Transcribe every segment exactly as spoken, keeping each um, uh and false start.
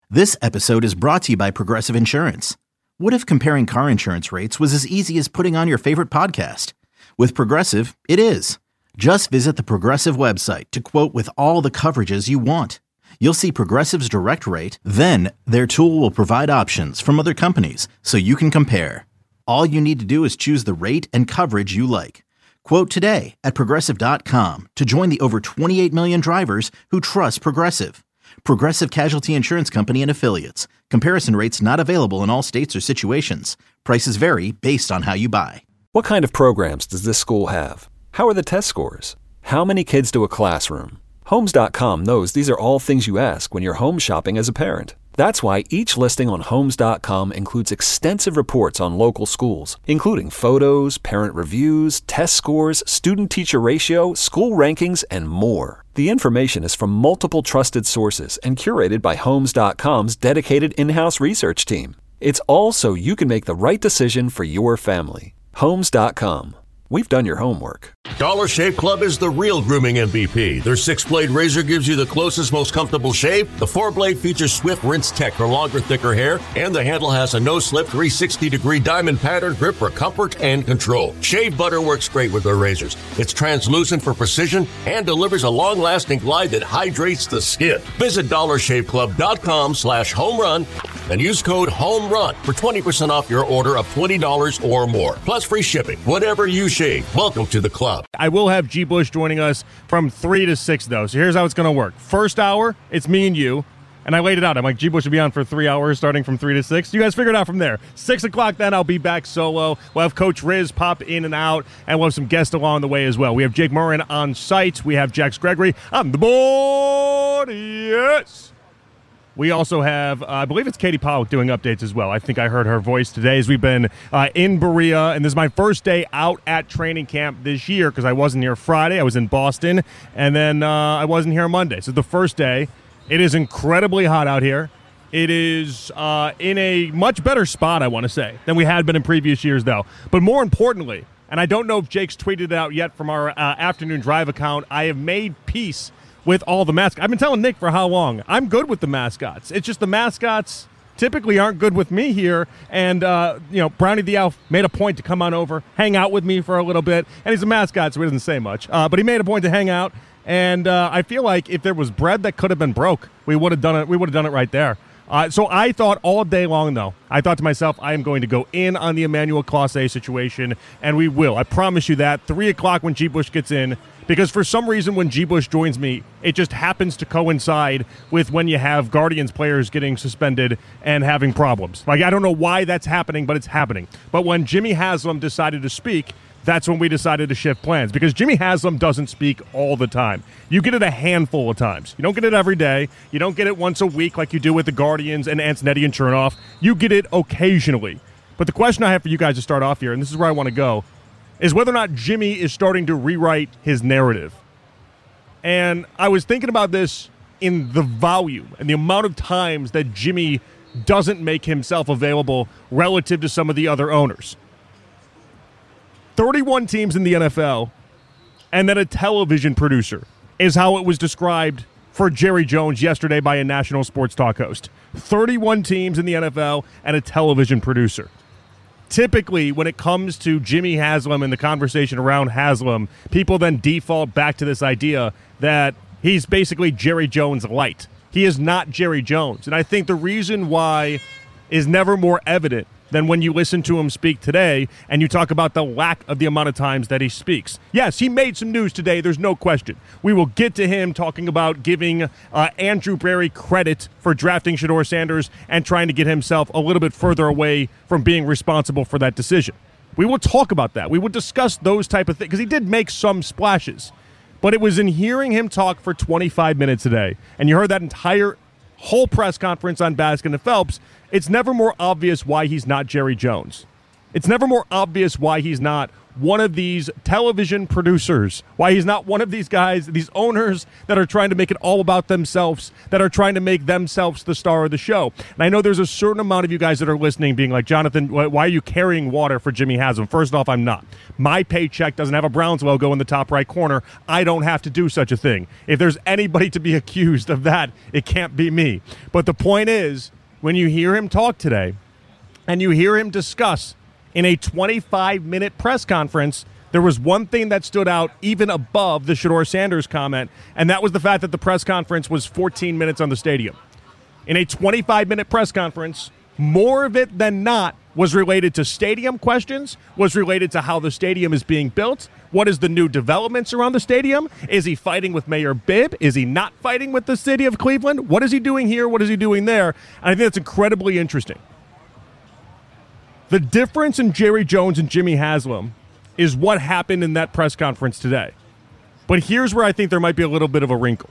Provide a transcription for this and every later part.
This episode is brought to you by Progressive Insurance. What if comparing car insurance rates was as easy as putting on your favorite podcast? With Progressive, it is. Just visit the Progressive website to quote with all the coverages you want. You'll see Progressive's direct rate, then their tool will provide options from other companies so you can compare. All you need to do is choose the rate and coverage you like. Quote today at progressive dot com to join the over twenty-eight million drivers who trust Progressive. Progressive Casualty Insurance Company and Affiliates. Comparison rates not available in all states or situations. Prices vary based on how you buy. What kind of programs does this school have? How are the test scores? How many kids do a classroom? Homes dot com knows these are all things you ask when you're home shopping as a parent. That's why each listing on Homes dot com includes extensive reports on local schools, including photos, parent reviews, test scores, student-teacher ratio, school rankings, and more. The information is from multiple trusted sources and curated by Homes dot com's dedicated in-house research team. It's all so you can make the right decision for your family. Homes dot com. We've done your homework. Dollar Shave Club is the real grooming M V P. Their six-blade razor gives you the closest, most comfortable shave. The four-blade features swift rinse tech for longer, thicker hair. And the handle has a no-slip three hundred sixty degree diamond pattern grip for comfort and control. Shave butter works great with their razors. It's translucent for precision and delivers a long-lasting glide that hydrates the skin. Visit dollar shave club dot com slash home run and use code HOMERUN for twenty percent off your order of twenty dollars or more. Plus free shipping. Whatever you shave. Welcome to the club. I will have G. Bush joining us from three to six, though. So here's how it's going to work. First hour, it's me and you. And I laid it out. I'm like, G. Bush will be on for three hours starting from three to six. You guys figure it out from there. Six o'clock, then I'll be back solo. We'll have Coach Riz pop in and out, and we'll have some guests along the way as well. We have Jake Morin on site. We have Jax Gregory on the board. Yes. We also have, uh, I believe it's Katie Pollock doing updates as well. I think I heard her voice today as we've been uh, in Berea, and this is my first day out at training camp this year because I wasn't here Friday. I was in Boston, and then uh, I wasn't here Monday. So the first day, it is incredibly hot out here. It is uh, in a much better spot, I want to say, than we had been in previous years, though. But more importantly, and I don't know if Jake's tweeted it out yet from our uh, afternoon drive account, I have made peace with all the mascots. I've been telling Nick for how long. I'm good with the mascots. It's just the mascots typically aren't good with me here. And, uh, you know, Brownie the Elf made a point to come on over, hang out with me for a little bit. And he's a mascot, so he doesn't say much. Uh, but he made a point to hang out. And uh, I feel like if there was bread that could have been broke, we would have done it. We would have done it right there. Uh, so I thought all day long, though, I thought to myself, I am going to go in on the Emmanuel Clase situation, and we will. I promise you that. Three o'clock when G. Bush gets in, because for some reason when G. Bush joins me, it just happens to coincide with when you have Guardians players getting suspended and having problems. Like, I don't know why that's happening, but it's happening. But when Jimmy Haslam decided to speak, that's when we decided to shift plans, because Jimmy Haslam doesn't speak all the time. You get it a handful of times. You don't get it every day. You don't get it once a week like you do with the Guardians and Antonetti and Chernoff. You get it occasionally. But the question I have for you guys to start off here, and this is where I want to go, is whether or not Jimmy is starting to rewrite his narrative. And I was thinking about this in the volume and the amount of times that Jimmy doesn't make himself available relative to some of the other owners. thirty-one teams in the N F L, and then a television producer is how it was described for Jerry Jones yesterday by a national sports talk host. thirty-one teams in the N F L and a television producer. Typically, when it comes to Jimmy Haslam and the conversation around Haslam, people then default back to this idea that he's basically Jerry Jones light. He is not Jerry Jones. And I think the reason why is never more evident than when you listen to him speak today and you talk about the lack of the amount of times that he speaks. Yes, he made some news today. There's no question. We will get to him talking about giving uh, Andrew Berry credit for drafting Shedeur Sanders and trying to get himself a little bit further away from being responsible for that decision. We will talk about that. We will discuss those type of things because he did make some splashes. But it was in hearing him talk for twenty-five minutes today, and you heard that entire whole press conference on Baskin and Phelps, it's never more obvious why he's not Jerry Jones. It's never more obvious why he's not one of these television producers, why he's not one of these guys, these owners that are trying to make it all about themselves, that are trying to make themselves the star of the show. And I know there's a certain amount of you guys that are listening being like, Jonathan, why are you carrying water for Jimmy Haslam? First off, I'm not. My paycheck doesn't have a Browns logo in the top right corner. I don't have to do such a thing. If there's anybody to be accused of that, it can't be me. But the point is, when you hear him talk today and you hear him discuss in a twenty-five minute press conference, there was one thing that stood out even above the Shedeur Sanders comment, and that was the fact that the press conference was fourteen minutes on the stadium. In a twenty-five minute press conference, more of it than not was related to stadium questions, was related to how the stadium is being built. What is the new developments around the stadium? Is he fighting with Mayor Bibb? Is he not fighting with the city of Cleveland? What is he doing here? What is he doing there? And I think that's incredibly interesting. The difference in Jerry Jones and Jimmy Haslam is what happened in that press conference today. But here's where I think there might be a little bit of a wrinkle.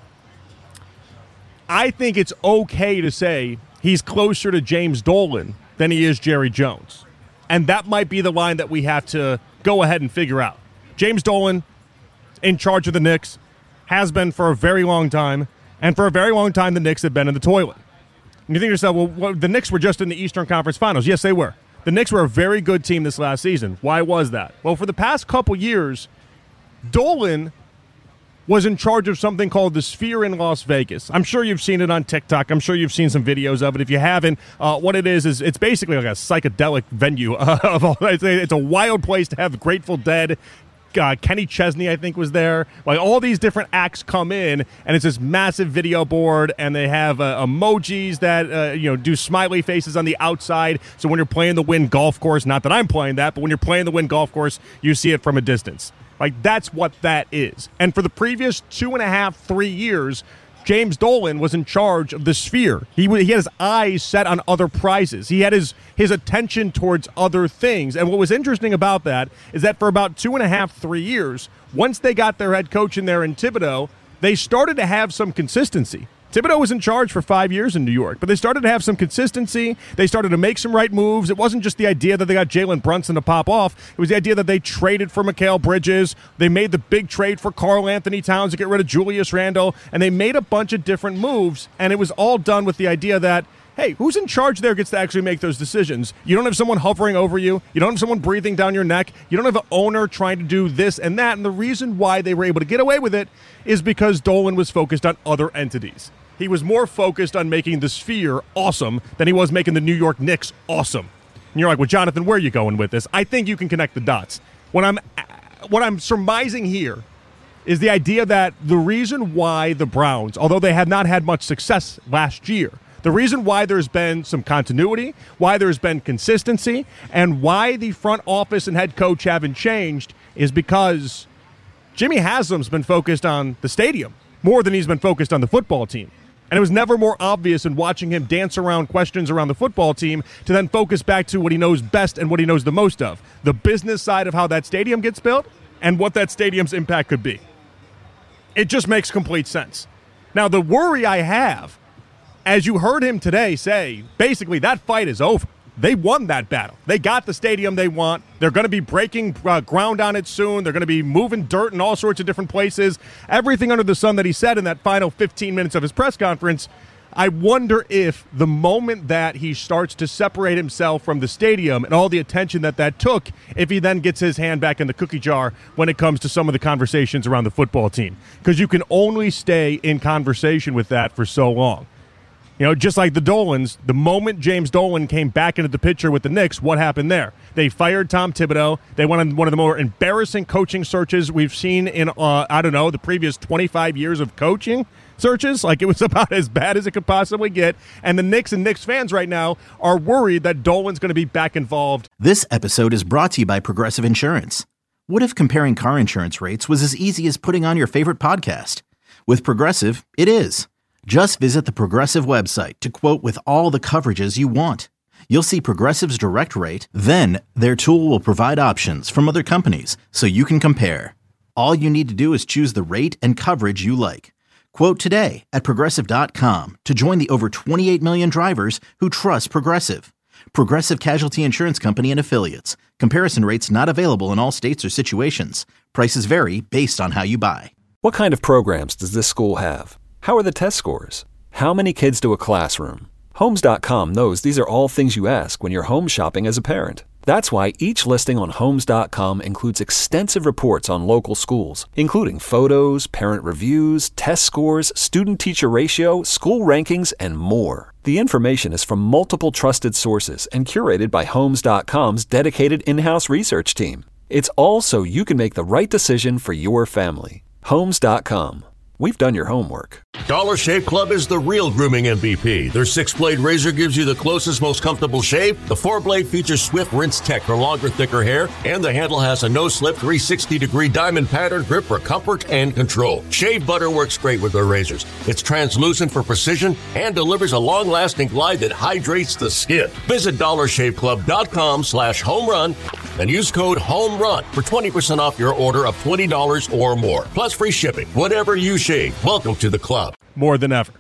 I think it's okay to say he's closer to James Dolan than he is Jerry Jones. And that might be the line that we have to go ahead and figure out. James Dolan, in charge of the Knicks, has been for a very long time. And for a very long time, the Knicks have been in the toilet. And you think to yourself, well, well, the Knicks were just in the Eastern Conference Finals. Yes, they were. The Knicks were a very good team this last season. Why was that? Well, for the past couple years, Dolan was in charge of something called the Sphere in Las Vegas. I'm sure you've seen it on TikTok. I'm sure you've seen some videos of it. If you haven't, uh, what it is is it's basically like a psychedelic venue. Of all, it's a wild place to have Grateful Dead. Uh, Kenny Chesney, I think, was there. Like, all these different acts come in, and it's this massive video board, and they have uh, emojis that uh, you know do smiley faces on the outside. So when you're playing the Wynn Golf Course, not that I'm playing that, but when you're playing the Wynn Golf Course, you see it from a distance. Like, that's what that is. And for the previous two and a half, three years, James Dolan was in charge of the Sphere. He, he had his eyes set on other prizes. He had his, his attention towards other things. And what was interesting about that is that for about two and a half, three years, once they got their head coach in there in Thibodeau, they started to have some consistency. Thibodeau was in charge for five years in New York, but they started to have some consistency. They started to make some right moves. It wasn't just the idea that they got Jalen Brunson to pop off. It was the idea that they traded for Mikal Bridges. They made the big trade for Karl Anthony Towns to get rid of Julius Randle, and they made a bunch of different moves, and it was all done with the idea that, hey, who's in charge there gets to actually make those decisions. You don't have someone hovering over you. You don't have someone breathing down your neck. You don't have an owner trying to do this and that, and the reason why they were able to get away with it is because Dolan was focused on other entities. He was more focused on making the Sphere awesome than he was making the New York Knicks awesome. And you're like, well, Jonathan, where are you going with this? I think you can connect the dots. What I'm, what I'm surmising here is the idea that the reason why the Browns, although they had not had much success last year, the reason why there's been some continuity, why there's been consistency, and why the front office and head coach haven't changed is because Jimmy Haslam's been focused on the stadium more than he's been focused on the football team. And it was never more obvious in watching him dance around questions around the football team to then focus back to what he knows best and what he knows the most of, the business side of how that stadium gets built and what that stadium's impact could be. It just makes complete sense. Now, the worry I have, as you heard him today say, basically that fight is over. They won that battle. They got the stadium they want. They're going to be breaking uh, ground on it soon. They're going to be moving dirt in all sorts of different places. Everything under the sun that he said in that final fifteen minutes of his press conference, I wonder if the moment that he starts to separate himself from the stadium and all the attention that that took, if he then gets his hand back in the cookie jar when it comes to some of the conversations around the football team. Because you can only stay in conversation with that for so long. You know, just like the Dolans, the moment James Dolan came back into the picture with the Knicks, what happened there? They fired Tom Thibodeau. They went on one of the more embarrassing coaching searches we've seen in, uh, I don't know, the previous twenty-five years of coaching searches. Like, it was about as bad as it could possibly get. And the Knicks and Knicks fans right now are worried that Dolan's going to be back involved. This episode is brought to you by Progressive Insurance. What if comparing car insurance rates was as easy as putting on your favorite podcast? With Progressive, it is. Just visit the Progressive website to quote with all the coverages you want. You'll see Progressive's direct rate, then their tool will provide options from other companies so you can compare. All you need to do is choose the rate and coverage you like. Quote today at Progressive dot com to join the over twenty-eight million drivers who trust Progressive. Progressive Casualty Insurance Company and Affiliates. Comparison rates not available in all states or situations. Prices vary based on how you buy. What kind of programs does this school have? How are the test scores? How many kids do a classroom? Homes dot com knows these are all things you ask when you're home shopping as a parent. That's why each listing on Homes dot com includes extensive reports on local schools, including photos, parent reviews, test scores, student-teacher ratio, school rankings, and more. The information is from multiple trusted sources and curated by Homes dot com's dedicated in-house research team. It's all so you can make the right decision for your family. Homes dot com. We've done your homework. Dollar Shave Club is the real grooming M V P. Their six-blade razor gives you the closest, most comfortable shave. The four-blade features Swift Rinse Tech for longer, thicker hair. And the handle has a no-slip three sixty degree diamond pattern grip for comfort and control. Shave butter works great with their razors. It's translucent for precision and delivers a long-lasting glide that hydrates the skin. Visit dollar shave club dot com slash home run and use code HOMERUN for twenty percent off your order of twenty dollars or more. Plus free shipping. Whatever you shave. Welcome to the club. More than ever.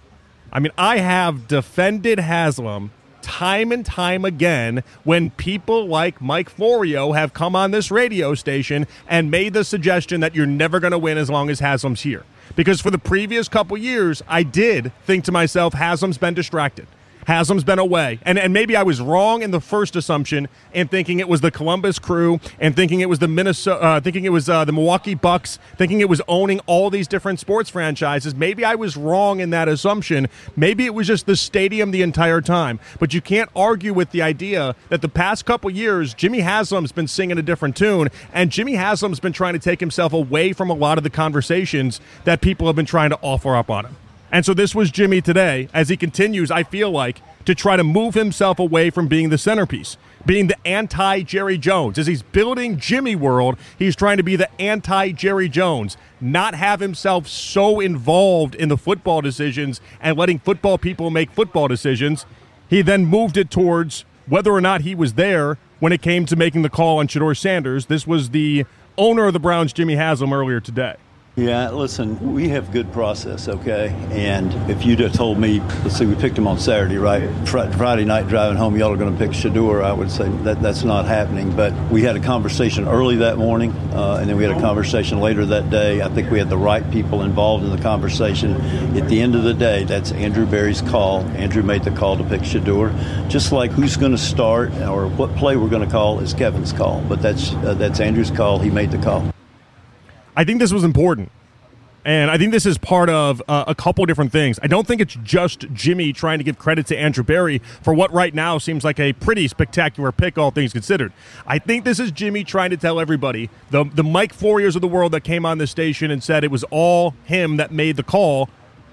I mean, I have defended Haslam time and time again when people like Mike Florio have come on this radio station and made the suggestion that you're never going to win as long as Haslam's here. Because for the previous couple years, I did think to myself, Haslam's been distracted. Haslam's been away. And and maybe I was wrong in the first assumption in thinking it was the Columbus Crew and thinking it was the Minnesota, uh, thinking it was uh, the Milwaukee Bucks, thinking it was owning all these different sports franchises. Maybe I was wrong in that assumption. Maybe it was just the stadium the entire time. But you can't argue with the idea that the past couple years, Jimmy Haslam's been singing a different tune, and Jimmy Haslam's been trying to take himself away from a lot of the conversations that people have been trying to offer up on him. And so this was Jimmy today, as he continues, I feel like, to try to move himself away from being the centerpiece, being the anti-Jerry Jones. As he's building Jimmy World, he's trying to be the anti-Jerry Jones, not have himself so involved in the football decisions and letting football people make football decisions. He then moved it towards whether or not he was there when it came to making the call on Shedeur Sanders. This was the owner of the Browns, Jimmy Haslam, earlier today. Yeah, listen, we have good process, okay? And if you'd have told me, let's see, we picked him on Saturday, right? Fr- Friday night driving home, y'all are going to pick Shedeur, I would say that that's not happening. But we had a conversation early that morning, uh, and then we had a conversation later that day. I think we had the right people involved in the conversation. At the end of the day, that's Andrew Berry's call. Andrew made the call to pick Shedeur. Just like who's going to start or what play we're going to call is Kevin's call. But that's uh, that's Andrew's call. He made the call. I think this was important, and I think this is part of uh, a couple different things. I don't think it's just Jimmy trying to give credit to Andrew Berry for what right now seems like a pretty spectacular pick, all things considered. I think this is Jimmy trying to tell everybody, the, the Mike Florios of the world that came on this station and said it was all him that made the call.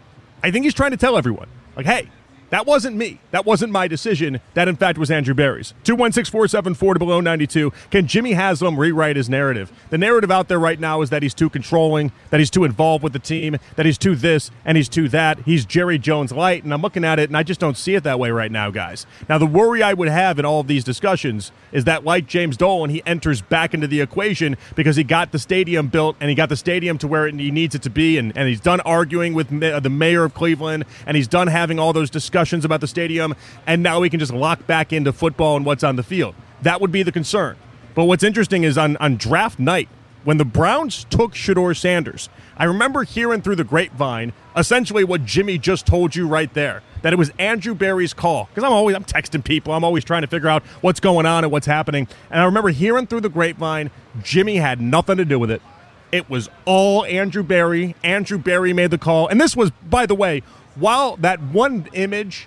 I think he's trying to tell everyone, like, hey, that wasn't me. That wasn't my decision. That, in fact, was Andrew Berry's. two one six, four seven four, below ninety-two. Can Jimmy Haslam rewrite his narrative? The narrative out there right now is that he's too controlling, that he's too involved with the team, that he's too this and he's too that. He's Jerry Jones light, and I'm looking at it, and I just don't see it that way right now, guys. Now, the worry I would have in all of these discussions is that, like James Dolan, he enters back into the equation because he got the stadium built, and he got the stadium to where he needs it to be, and, and he's done arguing with ma- the mayor of Cleveland, and he's done having all those discussions about the stadium, and now we can just lock back into football and what's on the field. That would be the concern. But what's interesting is on, on draft night, when the Browns took Shedeur Sanders, I remember hearing through the grapevine essentially what Jimmy just told you right there, that it was Andrew Berry's call. Because I'm always I'm texting people. I'm always trying to figure out what's going on and what's happening. And I remember hearing through the grapevine, Jimmy had nothing to do with it. It was all Andrew Berry. Andrew Berry made the call. And this was, by the way, while that one image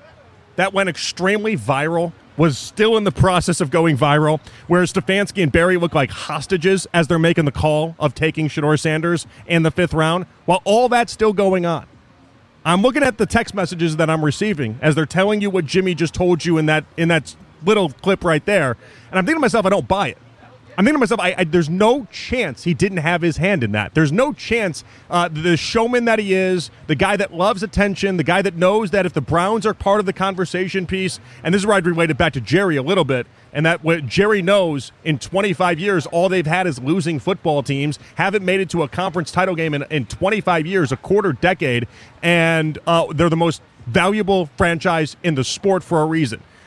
that went extremely viral was still in the process of going viral, where Stefanski and Berry look like hostages as they're making the call of taking Shedeur Sanders in the fifth round, while all that's still going on, I'm looking at the text messages that I'm receiving as they're telling you what Jimmy just told you in that in that little clip right there, and I'm thinking to myself, I don't buy it. I'm thinking to myself, I, I, there's no chance he didn't have his hand in that. There's no chance uh, the showman that he is, the guy that loves attention, the guy that knows that if the Browns are part of the conversation piece, and this is where I'd relate it back to Jerry a little bit, and that what Jerry knows in twenty-five years, all they've had is losing football teams, haven't made it to a conference title game in, in twenty-five years, a quarter decade, and uh, they're the most valuable franchise in the sport for a reason.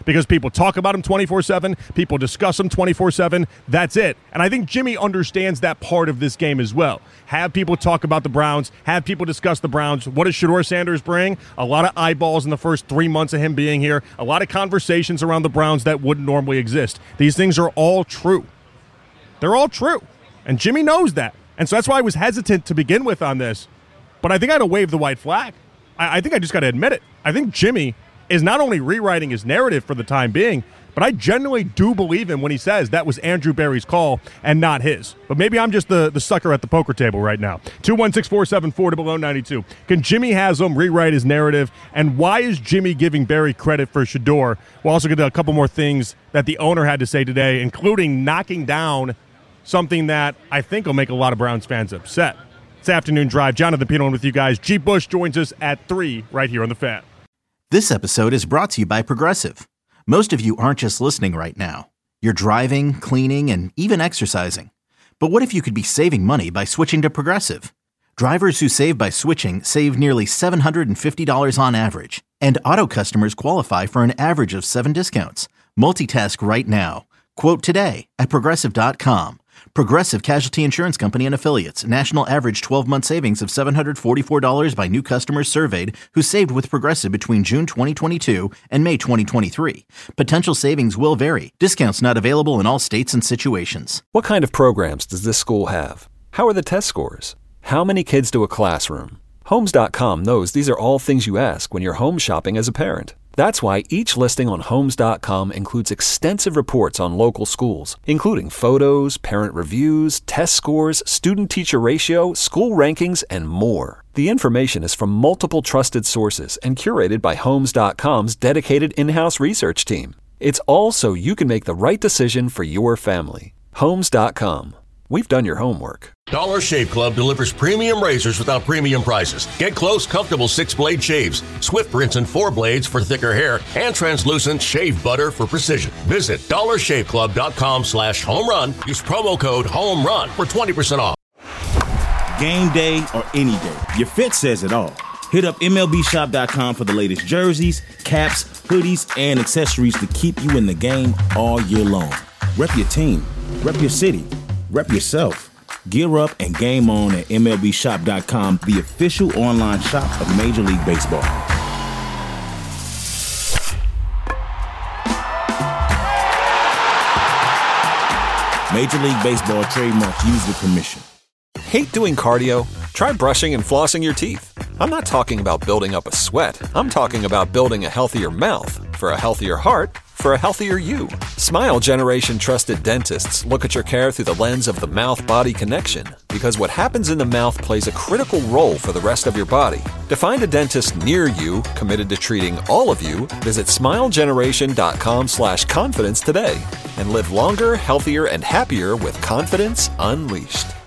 because people talk about him twenty-four seven, people discuss him twenty-four seven. That's it. And I think Jimmy understands that part of this game as well. Have people talk about the Browns, have people discuss the Browns. What does Shedeur Sanders bring? A lot of eyeballs in the first three months of him being here, a lot of conversations around the Browns that wouldn't normally exist. These things are all true. They're all true. And Jimmy knows that. And so that's why I was hesitant to begin with on this. But I think I had to wave the white flag. I, I think I just got to admit it. I think Jimmy is not only rewriting his narrative for the time being, but I genuinely do believe him when he says that was Andrew Berry's call and not his. But maybe I'm just the, the sucker at the poker table right now. two one six, four seven four, zero zero nine two. Can Jimmy Haslam rewrite his narrative? And why is Jimmy giving Berry credit for Shedeur? We'll also get to a couple more things that the owner had to say today, including knocking down something that I think will make a lot of Browns fans upset. It's Afternoon Drive. Jonathan Peterlin with you guys. G. Bush joins us at three right here on The Fan. This episode is brought to you by Progressive. Most of you aren't just listening right now. You're driving, cleaning, and even exercising. But what if you could be saving money by switching to Progressive? Drivers who save by switching save nearly seven hundred fifty dollars on average. And auto customers qualify for an average of seven discounts. Multitask right now. Quote today at Progressive dot com. Progressive Casualty Insurance Company and Affiliates. National average twelve-month savings of seven hundred forty-four dollars by new customers surveyed who saved with Progressive between June twenty twenty-two and May twenty twenty-three. Potential savings will vary. Discounts not available in all states and situations. What kind of programs does this school have? How are the test scores? How many kids do a classroom? Homes dot com knows these are all things you ask when you're home shopping as a parent. That's why each listing on Homes dot com includes extensive reports on local schools, including photos, parent reviews, test scores, student-teacher ratio, school rankings, and more. The information is from multiple trusted sources and curated by Homes dot com's dedicated in-house research team. It's all so you can make the right decision for your family. Homes dot com. We've done your homework. Dollar Shave Club delivers premium razors without premium prices. Get close, comfortable six-blade shaves, Swift rinse and four blades for thicker hair, and translucent shave butter for precision. Visit dollar shave club dot com slash home run. Use promo code HOMERUN for twenty percent off. Game day or any day, your fit says it all. Hit up M L B shop dot com for the latest jerseys, caps, hoodies, and accessories to keep you in the game all year long. Rep your team, rep your city, rep yourself. Gear up and game on at M L B shop dot com, the official online shop of Major League Baseball. Major League Baseball trademarks used with permission. Hate doing cardio? Try brushing and flossing your teeth. I'm not talking about building up a sweat. I'm talking about building a healthier mouth for a healthier heart for a healthier you. Smile Generation trusted dentists look at your care through the lens of the mouth-body connection, because what happens in the mouth plays a critical role for the rest of your body. To find a dentist near you committed to treating all of you, visit smile generation dot com slash confidence today and live longer, healthier, and happier with confidence unleashed.